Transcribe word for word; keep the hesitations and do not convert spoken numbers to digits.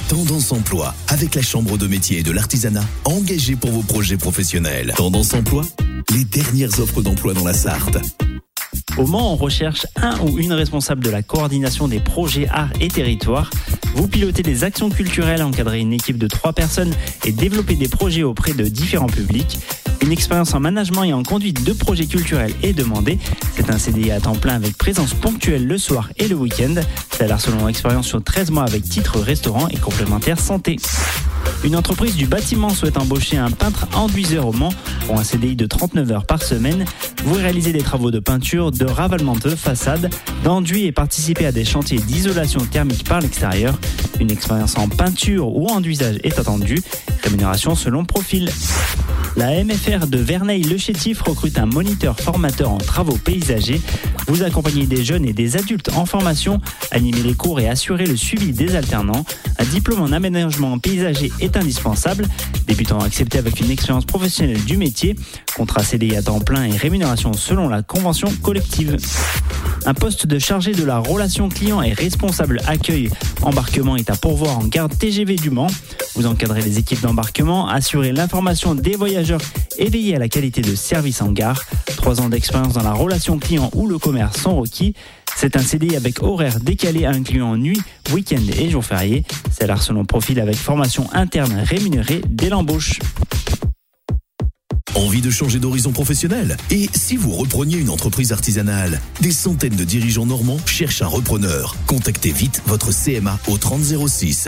Tendance Emploi, avec la Chambre de métier et de l'artisanat, engagée pour vos projets professionnels. Tendance Emploi, les dernières offres d'emploi dans la Sarthe. Au Mans, on recherche un ou une responsable de la coordination des projets arts et territoires. Vous pilotez des actions culturelles, encadrez une équipe de trois personnes et développez des projets auprès de différents publics. Une expérience en management et en conduite de projets culturels est demandée. C'est un C D I à temps plein avec présence ponctuelle le soir et le week-end. Salaire selon expérience sur treize mois avec titre restaurant et complémentaire santé. Une entreprise du bâtiment souhaite embaucher un peintre enduiseur au Mans pour un C D I de trente-neuf heures par semaine. Vous réalisez des travaux de peinture, de ravalement de façade, d'enduit et participez à des chantiers d'isolation thermique par l'extérieur. Une expérience en peinture ou enduisage est attendue. Rémunération selon profil. La M F R de Verneuil-le-Chétif recrute un moniteur formateur en travaux paysagers. Vous accompagnez des jeunes et des adultes en formation, animez les cours et assurez le suivi des alternants. Un diplôme en aménagement paysager est indispensable. Débutant accepté avec une expérience professionnelle du métier. Contrat C D I à temps plein et rémunération selon la convention collective. Un poste de chargé de la relation client et responsable accueil embarquement est à pourvoir en gare T G V du Mans. Vous encadrez les équipes d'embarquement, assurez l'information des voyageurs et veillez à la qualité de service en gare. Trois ans d'expérience dans la relation client ou le commerce sont requis. C'est un C D I avec horaire décalé incluant nuit, week-end et jours fériés. Salaire selon profil avec formation interne rémunérée dès l'embauche. Envie de changer d'horizon professionnel? Et si vous repreniez une entreprise artisanale? Des centaines de dirigeants normands cherchent un repreneur. Contactez vite votre C M A au trente zéro six.